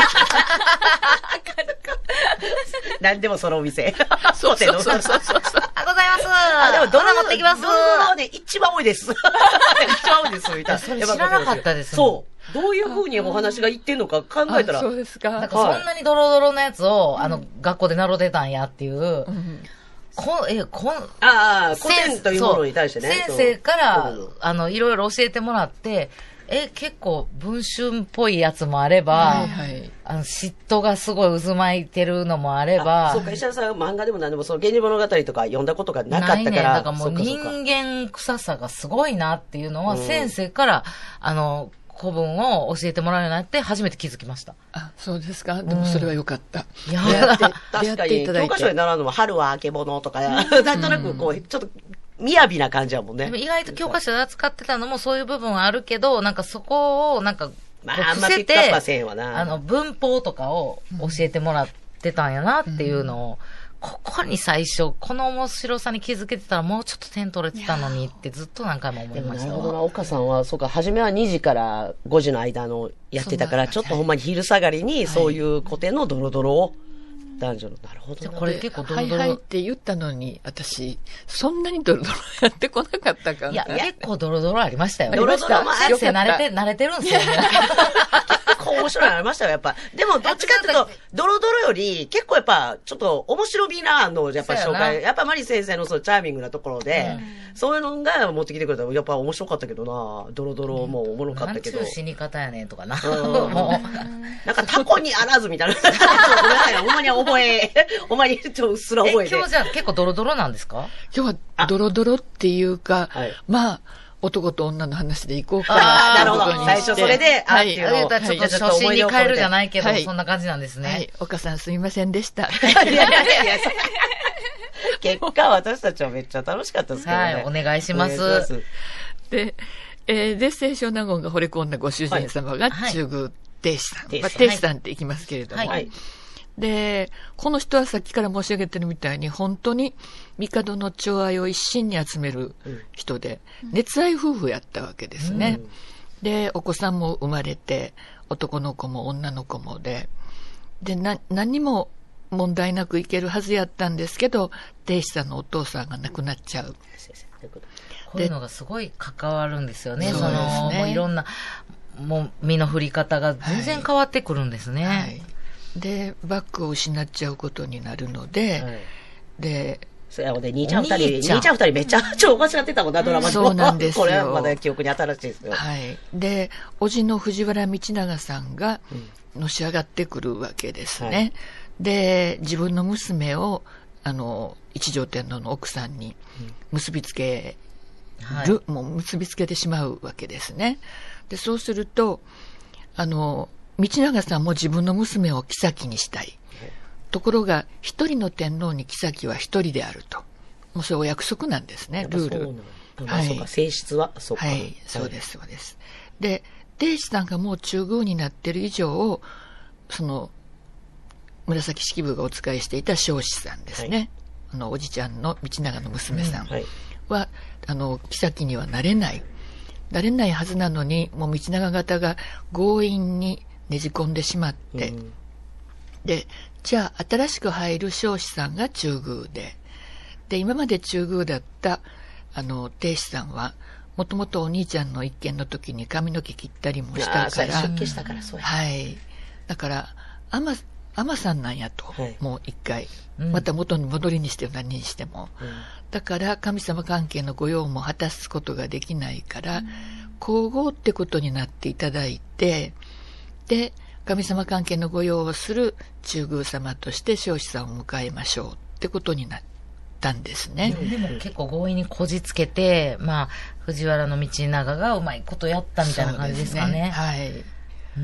何でもそのお店。 そうそうそうそうそう。 あ、ございます。あ、でもどれ持ってきます？ ドロドロね、一番多いです。一番多いです、みたいな。 それ知らなかったですね。 そう。どういう風にお話が言ってんのか考えたら。 そうですか。 なんかそんなにドロドロのやつを、あの、学校で習ってたんやっていう、こえ、こん、 ああ、古典というものに対してね。 先生から、あの、いろいろ教えてもらって、え、結構文春っぽいやつもあれば、はいはい、あの嫉妬がすごい渦巻いてるのもあれば。 そうか、石原さん漫画でも何でもその源氏物語とか読んだことがなかったから。ないね。 だからもう人間臭さがすごいなっていうのは先生から、あの、古文を教えてもらうようになって初めて気づきました。 あ、そうですか。でもそれはよかった。 いや、確かに教科書で習うのは春はあけぼのとか、なんとなくこう、ちょっと、雅な感じやもんね。 でも意外と教科書で扱ってたのもそういう部分はあるけど、なんかそこを、なんか、 まあ、あんまピックアップはせんわな。 あの、文法とかを教えてもらってたんやなっていうのを、うん、ここに最初、この面白さに気づけてたらもうちょっと点取れてたのにってずっと何回も思いました。 なるほどな、岡さんは、そうか、初めはにじからごじの間のやってたから、ちょっとほんまに昼下がりにそういう古典のドロドロを、男女の、なるほど、ね。 これ結構ドロドロ。 はいはいって言ったのに、私、そんなにドロドロやってこなかったかな。 いや、結構ドロドロありましたよ。 ドロドロも先生慣れて、慣れてるんですよね。 結構面白いのありましたよ、やっぱ。でも、どっちかっていうと、ドロドロより、結構やっぱ、ちょっと面白みなの、やっぱ紹介。やっぱマリ先生のそのチャーミングなところで、うん、そういうのが持ってきてくれたら、やっぱ面白かったけどな、ドロドロもおもろかったけど。 なんちゅう死に方やねんとかな。 もう。なんかタコにあらずみたいな。ほんまに覚え、ほんまにちょっとうっすら覚えて。 今日じゃあ結構ドロドロなんですか？ 今日はドロドロっていうか、はい、まあ、男と女の話でいこうかな。ああ、なるほど。最初それで、 はい。あ、ちょっと初心に変えるじゃないけど、はい、そんな感じなんですね。はい。 岡さんすみませんでした。 いやいやいや結果私たちはめっちゃ楽しかったですけどね。 はい、お願いします。 で、えー、で、清少納言が惚れ込んだご主人様が中宮定子さん。まあ、定子さんって言いますけれども。はい。で、この人はさっきから申し上げてるみたいに、本当に帝の寵愛を一身に集める人で、うん、熱愛夫婦やったわけですね、うん。で、お子さんも生まれて、男の子も女の子もで、で、な、何にも問題なくいけるはずやったんですけど、定子さんのお父さんが亡くなっちゃう。 こういうのがすごい関わるんですよね。その、もういろんな、もう身の振り方が全然変わってくるんですね。はいはい、 で、バッグを失っちゃうことになるので、はい、で、 そやもんね、兄ちゃん二人、兄ちゃん二人めっちゃ超間違ってたもんな、ドラマで。 そうなんですよ。 これはまだ記憶に新しいですよ。 はい。で、叔父の藤原道長さんがのし上がってくるわけですね。はい、で、自分の娘を、あの、一条天皇の奥さんに結びつける、はい、もう結びつけてしまうわけですね。で、そうすると、あの、道長さんも自分の娘を妃にしたい。ところが、一人の天皇に妃は一人であると。もうそれお約束なんですね、ルール。 はい。そうか、性質は、そうか。 はい、そうです、そうです。で、定子さんがもう中宮になってる以上、その、紫式部がお使いしていた彰子さんですね。はい、あの、おじちゃんの道長の娘さんは、うんはい、あの、妃にはなれない。なれないはずなのに、もう道長方が強引にねじ込んでしまって、うん、で、じゃあ新しく入る彰子さんが中宮で、で、今まで中宮だった、あの、定子さんは、もともとお兄ちゃんの一件の時に髪の毛切ったりもしたから、 出家したからそうや。 はい。だから、あま、あまさんなんやと、はい、もう一回、うん、また元に戻りにしても何にしても。うん、だから、神様関係の御用も果たすことができないから、うん、皇后ってことになっていただいて、で、神様関係の御用をする中宮様として彰子さんを迎えましょうってことになったんですね。 でも結構強引にこじつけて、まあ、藤原道長がうまいことやったみたいな感じですかね。ねはい。うん。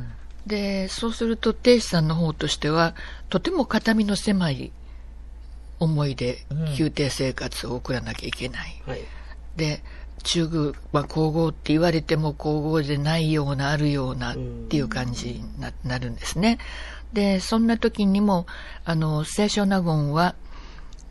で、そうすると定子さんの方としては、とても肩身の狭い思いで宮廷生活を送らなきゃいけない。うんはい、で、中宮、まあ、皇后って言われても皇后でないような、あるようなっていう感じに な, なるんですね。で、そんな時にも、あの、清少納言は、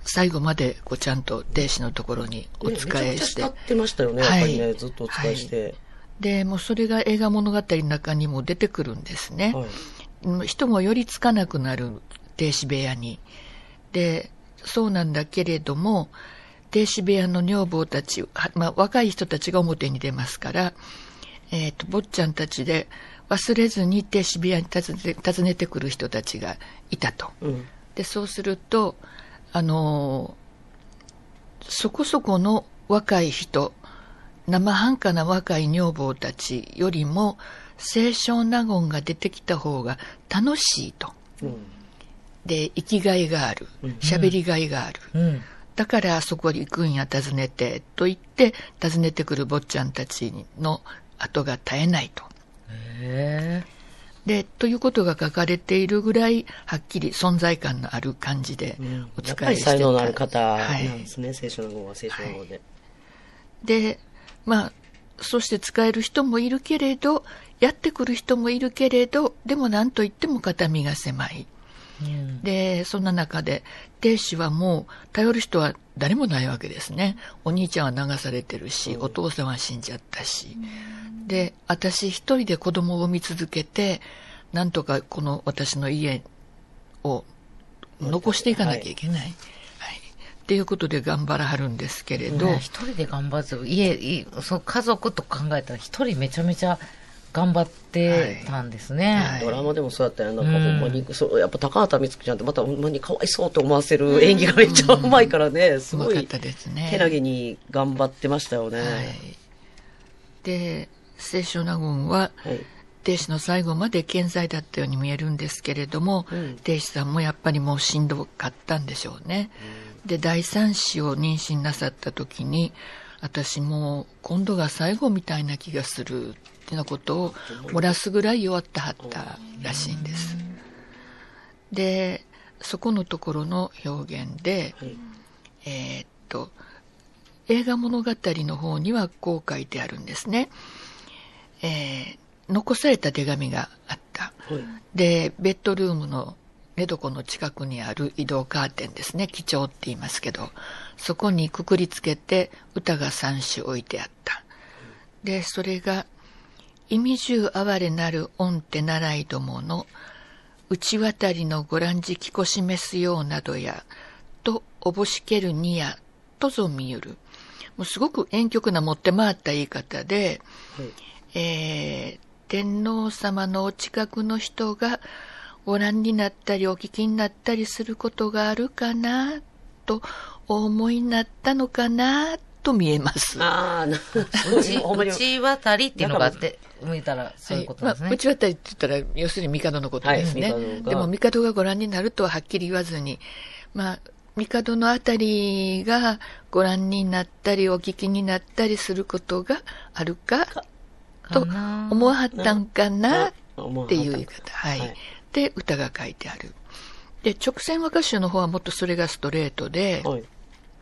最後までこうちゃんと亭主のところにお仕えして。ね、めちゃくちゃ慕ってましたよね、やっぱりね、はい、ずっとお仕えして、はい。 で、もうそれが映画物語の中にも出てくるんですね。はい、人も寄りつかなくなる亭主部屋に。で、そうなんだけれども、亭主部屋の女房たち、まあ、若い人たちが表に出ますから、えっと、坊ちゃんたちで忘れずに亭主部屋に訪ねて、訪ねてくる人たちがいたと。うん、で、そうすると、あのー、そこそこの若い人、生半可な若い女房たちよりも、清少納言が出てきた方が楽しいと。うん、で、生きがいがある。喋りがいがある。うん、だからあそこに行くんや、訪ねて、と言って、訪ねてくる坊ちゃんたちの後が絶えないと。へー。で、ということが書かれているぐらい、はっきり存在感のある感じでお使いしてた、うん、やっぱり才能のある方なんですね、清少納言は清少納言で、はい。 で、まあ、そして使える人もいるけれど、やってくる人もいるけれど、でも何と言っても肩身が狭い。うん、で、そんな中で、亭主はもう頼る人は誰もないわけですね。お兄ちゃんは流されてるし、うん、お父さんは死んじゃったし。うん、で、私一人で子供を産み続けて、なんとかこの私の家を残していかなきゃいけない。はい。はい、っていうことで頑張らはるんですけれど。 ね、一人で頑張って、家、その家族と考えたら一人めちゃめちゃ頑張ってたんですね。はいはい、 ドラマでもそうだったよ。なんかほんまに、うん、そうやっぱ高畑充希ちゃんってまたほんまにかわいそうと思わせる演技がめっちゃうまいからね、うん、すごい。うまかったですね。けなげに頑張ってましたよね。はい、 で、清少納言は、はい、亭主の最後まで健在だったように見えるんですけれども、うん、亭主さんもやっぱりもうしんどかったんでしょうね。うん、で、だいさん子を妊娠なさった時に、私もう今度が最後みたいな気がするってなことを漏らすぐらい弱ってはったらしいんです。で、そこのところの表現で、はい、えー、っと、映画物語の方にはこう書いてあるんですね。えー、残された手紙があった。はい、で、ベッドルームの寝床の近くにある移動カーテンですね。几帳って言いますけど、そこにくくりつけて歌が三首置いてあった。で、それが、意味中哀れなる御手習いどもの内渡りのご覧じきこ示すようなどや、とおぼしけるにや、とぞ見ゆる。もうすごく婉曲な持って回った言い方で、はい、えー、天皇様のお近くの人がご覧になったりお聞きになったりすることがあるかな、とお思いになったのかな、と見えます。 ああ、な内、内渡りっていうのがあって、見たらそういうことですね。 はい、まあ、内渡りって言ったら、要するに帝のことですね。はい、でも帝がご覧になるとははっきり言わずに、まあ、帝のあたりがご覧になったりお聞きになったりすることがあるか、と思わはったんかな、っていう言い方。はい。はい、で、歌が書いてある。で、直線和歌集の方はもっとそれがストレートで、はい、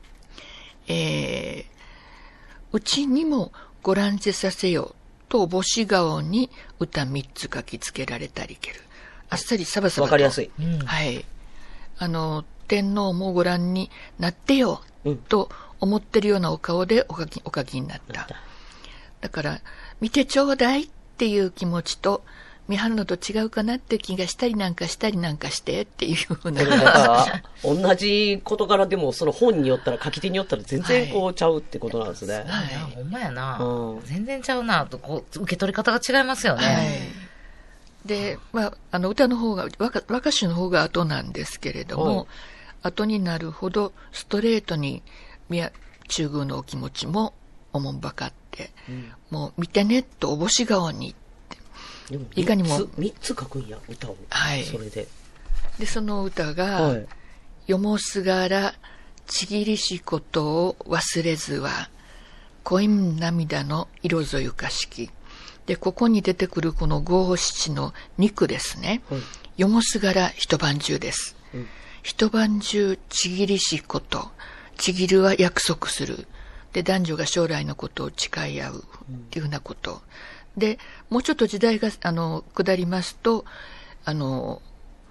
えー、うちにもご覧じさせよと母子顔に歌三つ書きつけられたりける。あっさりサバサバと。 わかりやすい。 うん、はい。あの、天皇もご覧になってよ、うん、と思ってるようなお顔でお書き、お書きになった。だから、見てちょうだいっていう気持ちと、見張るのと違うかなって気がしたりなんかしたりなんかしてっていうふうな。 同じ事柄でもその本によったら書き手によったら全然こうちゃうってことなんですね。はい。 はい、ほんまやな、うん。全然ちゃうなと、こう、受け取り方が違いますよね。はい。 で、まあ、あの、歌の方が、和歌、和歌集の方が後なんですけれども、後になるほどストレートに宮中宮のお気持ちもおもんばかって、うん、もう見てねとおぼし顔に、 でもいかにもみっつ書くんや歌を、はい、それででその歌が、はい、よもすがらちぎりしことを忘れずは恋涙の色ぞゆかしきでここに出てくるこの五七の肉ですね、はい、よもすがら一晩中です、うん、一晩中ちぎりしことちぎるは約束するで男女が将来のことを誓い合うっていうふうなこと、うんで、もうちょっと時代が、あの、下りますと、あの、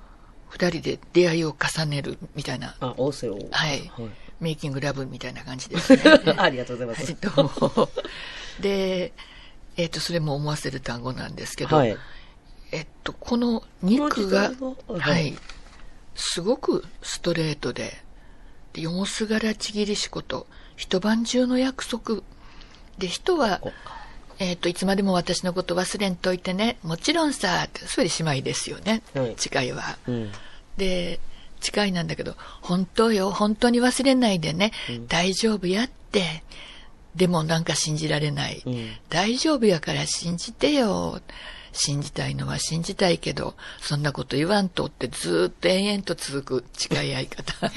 二人で出会いを重ねるみたいな。 あ、オセオ。 はい。はい、メイキングラブみたいな感じですね。 ありがとうございます。 はい、で、えっ、ー、と、それも思わせる単語なんですけど、はい、えっと、この肉が、はい、すごくストレートで、で、よもすがらちぎりしこと、一晩中の約束。で、人は、えっ、ー、と、いつまでも私のこと忘れんといてね。もちろんさ、それで姉妹ですよね。はい、誓いは、うん。で、誓いなんだけど、本当よ、本当に忘れないでね。うん、大丈夫やって。でもなんか信じられない。うん、大丈夫やから信じてよ。信じたいのは信じたいけど、そんなこと言わんとってずーっと延々と続く誓い合い方。はい、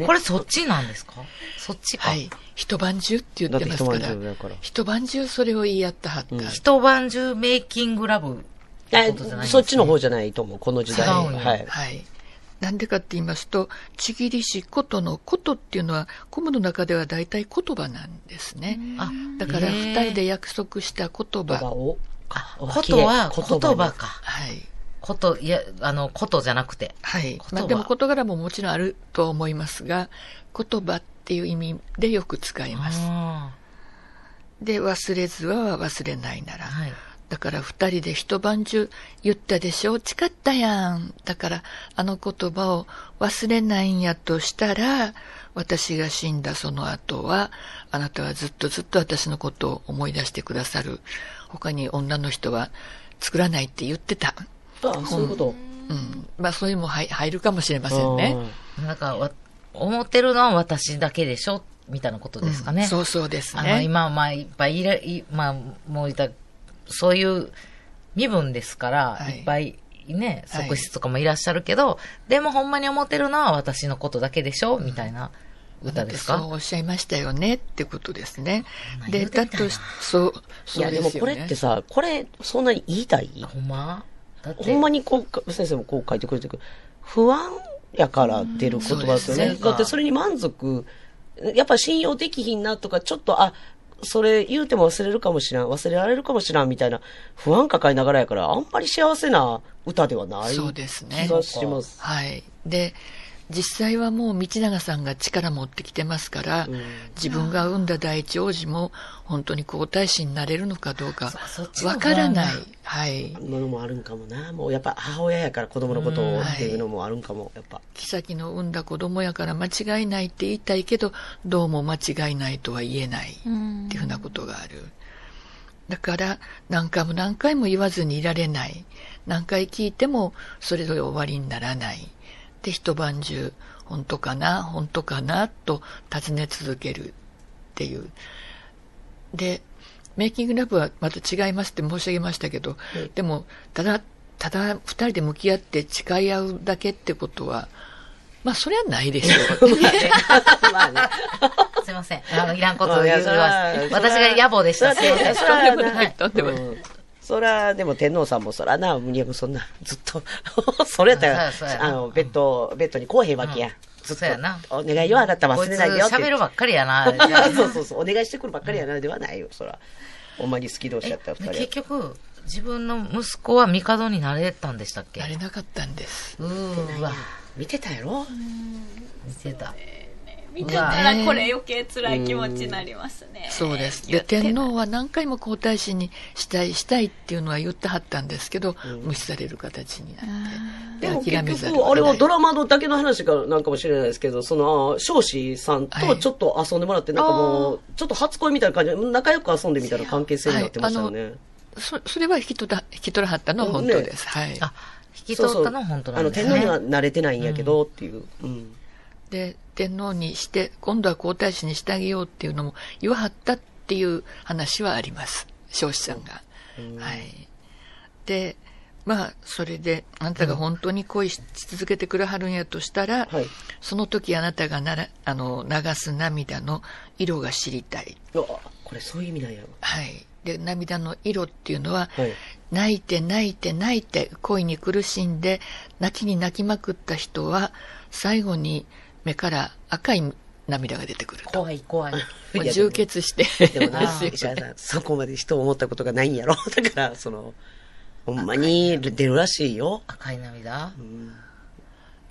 これそっちなんですか？そっちか。 はい。一晩中って言ってますから。一晩中、一晩中それを言い合ったはった。うん、 一晩中メイキングラブってことじゃないですか、ね。 そっちの方じゃないと思う、この時代。 違うんよ。 はい。 はい。なんでかって言いますと、ちぎりしことのことっていうのは、古文の中では大体言葉なんですね。あ、だから二人で約束した言葉。 をあ、ことは言葉か。 はい。 こと、いや、あの、ことじゃなくて。 はい。まあでも事柄ももちろんあると思いますが、言葉っていう意味でよく使います。で、忘れずは忘れないなら。はい。だから二人で一晩中言ったでしょ？誓ったやん。だからあの言葉を忘れないんやとしたら、私が死んだその後は、あなたはずっとずっと私のことを思い出してくださる。他に女の人は作らないって言ってた。 ああ、そういうこと。 うん。まあそういうのも入るかもしれませんね。 なんかわ、思ってるのは私だけでしょみたいなことですかね。 うん、そうそうですね。 あの、今、まあ、いっぱいいる、まあ、もういた、そういう身分ですから、はい、いっぱいね、側室とかもいらっしゃるけど、はい、でもほんまに思ってるのは私のことだけでしょみたいな歌ですか？ そうおっしゃいましたよねってことですね。で、だと、そう、 そうですよね。いや、でもこれってさ、これ、そんなに言いたい？ ほんまだってほんまにこう、先生もこう書いてくれてるけど、不安やから出る言葉ですよね。だってそれに満足、やっぱ信用できひんなとか、ちょっと、あ、それ言うても忘れるかもしれん、忘れられるかもしれんみたいな不安抱えながらやから、あんまり幸せな歌ではない気がします。 はい。で、実際はもう道長さんが力持ってきてますから、うん、自分が産んだ第一王子も本当に皇太子になれるのかどうかわからない。はい。 ものもあるんかもな。もうやっぱ母親やから子供のことをっていうのもあるんかも、やっぱ。 妃の産んだ子供やから間違いないって言いたいけど、どうも間違いないとは言えないっていうふうなことがある。だから何回も何回も言わずにいられない。何回聞いてもそれで終わりにならない。で、一晩中、本当かな、本当かな、と尋ね続けるっていう。で、メイキングラブはまた違いますって申し上げましたけど、うん、でも、ただ、ただ二人で向き合って誓い合うだけってことは、まあ、それはないでしょう。 まあね、すいません。あの、いらんことを言うわ。私が野暮でした。すいません。 とんでもない。とんでもない。そら、でも天皇さんもそらな、いやもうそんな、ずっと、それやったら、あの、ベッド、ベッドに来おへんわけや。うん、ずっと、お願いよ、あなた忘れないでよって。 喋るばっかりやな。 そうそうそう、お願いしてくるばっかりやな、ではないよ、そら。ほんまに好き同士やったら二人。 結局、自分の息子は帝になれたんでしたっけ？ なれなかったんです。 うーわ。 見てたやろ？ 見てた。 見てたらこれ余計辛い気持ちになりますね。 そうです。で、天皇は何回も皇太子にしたい、したいっていうのは言ってはったんですけど、うん、無視される形になって。 でも結局、あれはドラマのだけの話かなんかもしれないですけど、その、彰子さんとちょっと遊んでもらって、はい、なんかもう、ちょっと初恋みたいな感じで、仲良く遊んでみたいな関係性になってましたよね。はい、 そ, それは引き取ら、引き取らはったのは本当です。ね、はい。 あ、引き取ったのは本当なんですね。 そうそう、あの、天皇には慣れてないんやけど、っていう。うん、うんで、天皇にして、今度は皇太子にしてあげようっていうのも言わはったっていう話はあります。彰子さんが。はい。で、まあ、それで、あなたが本当に恋し続けてくれはるんやとしたら、はい、その時あなたがなら、あの、流す涙の色が知りたい。 これそういう意味なんやろ。 はい。で、涙の色っていうのは、はい、泣いて泣いて泣いて恋に苦しんで、泣きに泣きまくった人は、最後に、目から赤い涙が出てくると。 怖い怖い。 充血して。 でもな、そこまで人を思ったことがないんやろ。だから、その、ほんまに出るらしいよ。 赤い涙、うん、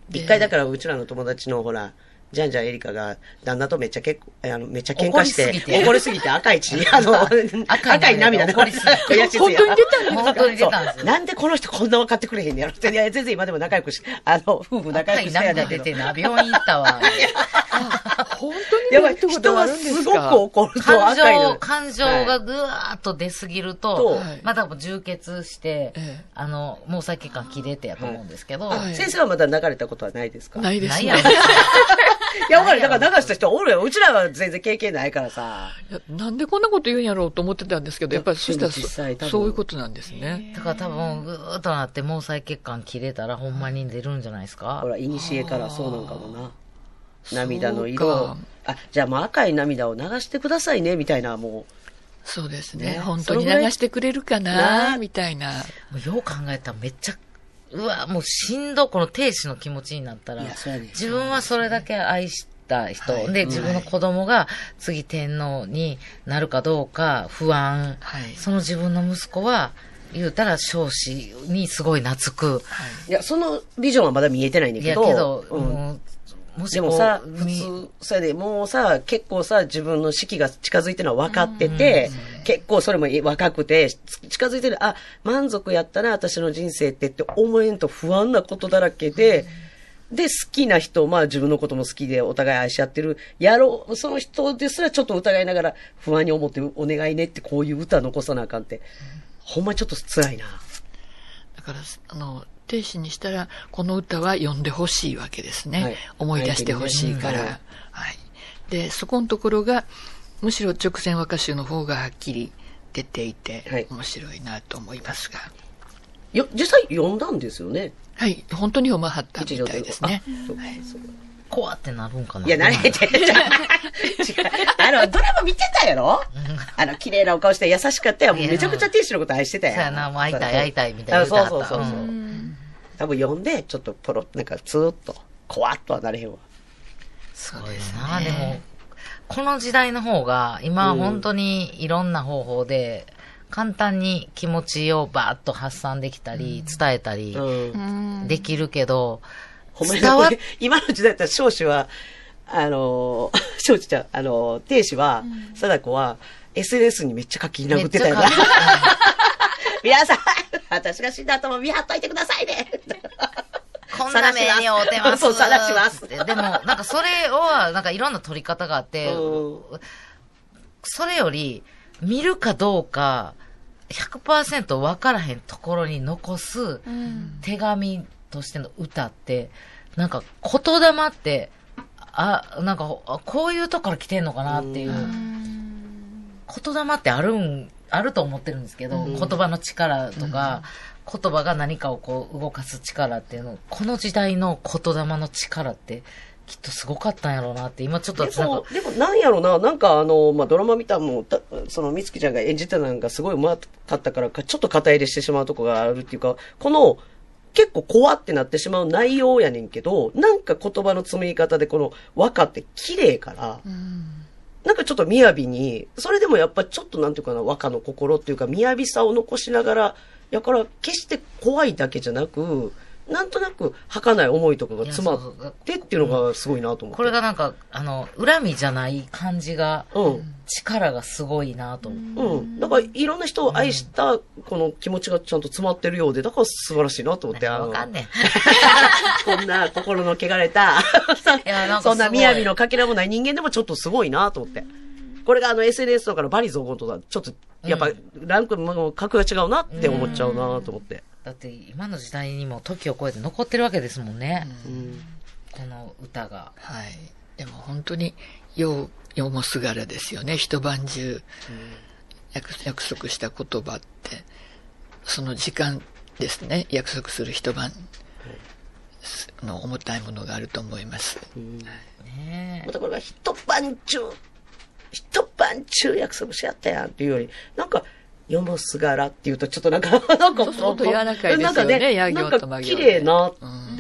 一回だからうちらの友達のほら、じゃんじゃんエリカが旦那とめっちゃ結構、あの、めっちゃ喧嘩して、怒りすぎて、怒りすぎて赤い血、あの、赤い涙で怒りすぎて、 本当に出たんですか？ 本当に出たんですよ。 なんでこの人こんな分かってくれへんねやろって、いや、全然今でも仲良くし、あの、夫婦仲良くしてやだけど。赤い涙出てな、病院行ったわ。 本当にやばい、人はすごく怒ると感情、感情がぐわーっと出すぎると、はい、まだ充血して、はい、あの、毛細血管切れてやと思うんですけど、 はい、先生はまだ流れたことはないですか？ ないです。ないやん。いや、わかる。だから流した人おるよ。うちらは全然経験ないからさ。 いや、なんでこんなこと言うんやろうと思ってたんですけど、やっぱりそしたらそ、そういうことなんですね。 だから多分、ぐーっとなって毛細血管切れたらほんまに出るんじゃないですか？ ほら、いにしえからそうなんかもな。涙の色を。あ、じゃあもう赤い涙を流してくださいね、みたいな、もう。 そうですね。ね、本当に流してくれるかな、みたいな。 もうよう考えたらめっちゃ、うわ、もうしんど、この亭主の気持ちになったら、自分はそれだけ愛した人、はい、で、自分の子供が次天皇になるかどうか不安、はい、その自分の息子は、言うたら少子にすごい懐く、はい。 いや、そのビジョンはまだ見えてないんだけど。 いやけど、 うん、 もうもでもさ、普通、それでもうさ、結構さ、自分の死期が近づいてるのは分かってて、結構それも若くて、近づいてる、あ、満足やったな、私の人生ってって思えんと不安なことだらけで、で、好きな人、まあ自分のことも好きでお互い愛し合ってる、やろう、その人ですらちょっと疑いながら不安に思ってお願いねってこういう歌残さなあかんって、ほんまにちょっと辛いな。 だから、あの、亭主にしたら、この歌は読んでほしいわけですね。はい、思い出してほしいから、はい。はい。で、そこのところが、むしろ直線和歌集の方がはっきり出ていて、はい、面白いなと思いますが。 よ、実際読んだんですよね。 はい。本当に読まはったみたいですね。 怖ってなるんかな。 いや、なれて、あの、ドラマ見てたやろあの、綺麗なお顔して優しかったよ。めちゃくちゃ亭主のこと愛してたやん。 そうやな、もう会いたい会いたいみたいな。 そうそうそうそう。多分読んで、ちょっとポロ、なんかツーッと、怖っとはなれへんわ。 すごいな。でも、この時代の方が、今本当にいろんな方法で、簡単に気持ちをバーッと発散できたり、伝えたり、できるけど、 伝わっ今の時代だったら少子は、あの、少子ちゃん、あの、亭主は、貞子は、エスエヌエス にめっちゃ書き殴ってたよな。皆さん、私が死んだ後も見張っといてくださいね。 こんな目に遭うてます。 そう、晒します。 でも、なんかそれは、なんかいろんな撮り方があって、それより、見るかどうか、ひゃくパーセント 分からへんところに残す手紙としての歌って、なんか言霊って、あ、なんかこういうとこから来てんのかなっていう。言霊ってあるん、あると思ってるんですけど、言葉の力とか、言葉が何かをこう動かす力っていうの、この時代の言霊の力って、きっとすごかったんやろうなって、今ちょっとでも、でもなんやろうな、なんかあの、まあ、ドラマ見たもん、その、みつきちゃんが演じてたのがすごいうまかったからか、ちょっと肩入れしてしまうとこがあるっていうか、この、結構怖ってなってしまう内容やねんけど、なんか言葉の紡ぎ方でこの和歌って綺麗から、うん、なんかちょっと雅に、それでもやっぱちょっとなんていうかな、和歌の心っていうか、雅さを残しながら、やから決して怖いだけじゃなく、なんとなく儚い思いとかが詰まってっていうのがすごいなと思って。 これがなんか、あの、恨みじゃない感じが、うん、力がすごいなと思って。 うん。だからいろんな人を愛したこの気持ちがちゃんと詰まってるようで、だから素晴らしいなと思って。 わかんねん。 こんな心の汚れた、そんな雅のかけらもない人間でもちょっとすごいなと思って。これがあの エスエヌエス とかのバリ雑言とか、ちょっと、やっぱ、ランクの格が違うなって思っちゃうなと思って。 だって今の時代にも時を超えて残ってるわけですもんね。うん、この歌が。 はい。でも本当に、よう、よもすがらですよね。一晩中、うん、約、約束した言葉って、その時間ですね。約束する一晩の重たいものがあると思います。うん、 ねえ。またこれが一晩中、一晩中約束しやったやんっていうより、なんか、よもすがらって言うとちょっとなんか、なんか、 相当柔らかいですよね、ヤ行とマ行。 綺麗なって、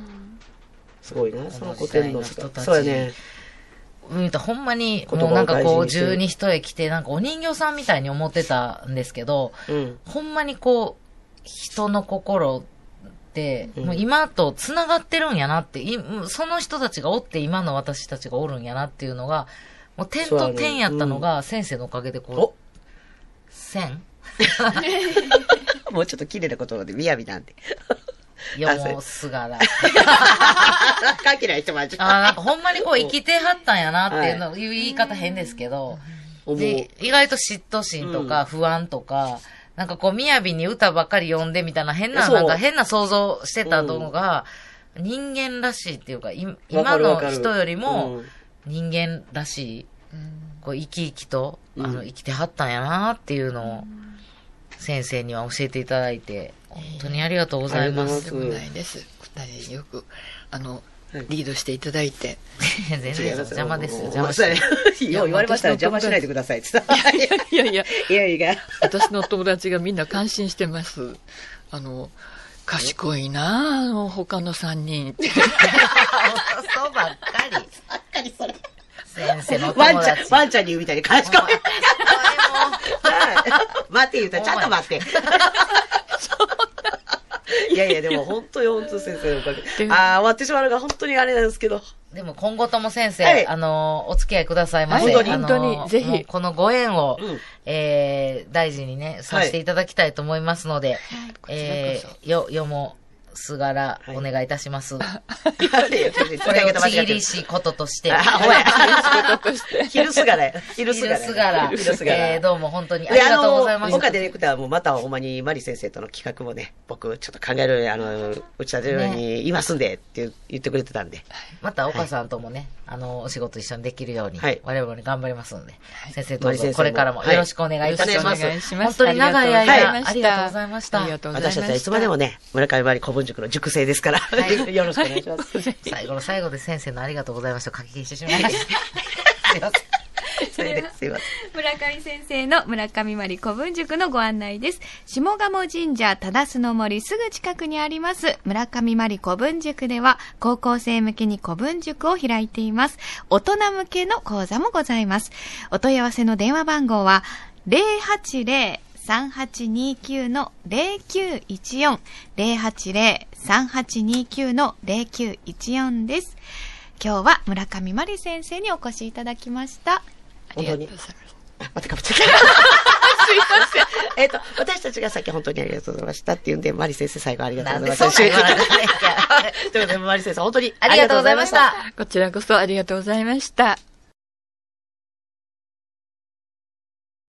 すごいな、その古典の人たち。そうやね。 うん、ほんまに、もうなんかこう、十二一重着て、なんかお人形さんみたいに思ってたんですけど、うん、ほんまにこう、人の心っ 、うん、もう今と繋がってるんやなって、その人たちがおって今の私たちがおるんやなっていうのが、もう点と点やったのが先生のおかげでこう、線もうちょっと綺麗な言葉で、みやびなんて。 よもすがら。 かきない人もあっちゃあ、なんかほんまにこう生きてはったんやなっていうの、いう言い方変ですけど、で意外と嫉妬心とか不安とか、うん、なんかこう、みやびに歌ばっかり読んでみたいな変な、なんか変な想像してたのが、うん、人間らしいっていうか、今の人よりも人間らしい、うん、こう生き生きと、あの、生きてはったんやなっていうのを、先生には教えていただいて、本当にありがとうございます。 とんでもないです。二人よく、あの、リードしていただいて。 全然邪魔ですよ、邪魔して。 よう言われましたら邪魔しないでくださいって言った。いやいや、 いやいや。 私の友達がみんな感心してます。あの、賢いなあの、他の三人。 そうばっかり。 ばっかりそれ。 先生の友達。ワンちゃん、ワンちゃんに言うみたいに賢い。待って言うたら、ちゃんと待って。いやいや、でも本当に本当先生のおかげ。ああ、終わってしまうのが本当にあれなんですけど。 でも今後とも先生、はい、あの、お付き合いくださいませ。 本当に、本当に、ぜひ。 このご縁を、うん、えー、大事にね、させていただきたいと思いますので、はい、えー、よ、よも、すがら、お願いいたします。はい、これをちぎりしこととして。あ、ほや。 昼すがら。 昼すがら。昼すがら。えー、どうも本当にありがとうございました。 岡ディレクターもまたほんまにマリ先生との企画もね、僕ちょっと考える、あの、打ち立てるようにいますんで、って言ってくれてたんで。 また岡さんともね、あの、お仕事一緒にできるように、我々頑張りますんで、先生どうぞこれからもよろしくお願いいたします。 お願いします。 本当に長い間、ありがとうございました。 私たちはいつまでもね、村上マリ古文塾の塾生ですから、よろしくお願いします。 最後の最後で先生のありがとうございました。書き消してしまいました。すいません。 それですいません。 村上先生の村上まり古文塾のご案内です。下鴨神社忠須の森すぐ近くにあります村上まり古文塾では高校生向けに古文塾を開いています。大人向けの講座もございます。お問い合わせの電話番号は ゼロはちゼロ さんはちにきゅう の ゼロきゅういちよん ゼロはちゼロ さんはちにきゅう の ゼロきゅういちよん です。今日は村上まり先生にお越しいただきました。 本当に。あ、またかぶっちゃった。すいません。えっと、私たちがさっき本当にありがとうございましたっていうんで、マリ先生最後ありがとうございました。ということで、マリ先生本当にありがとうございました。 こちらこそありがとうございました。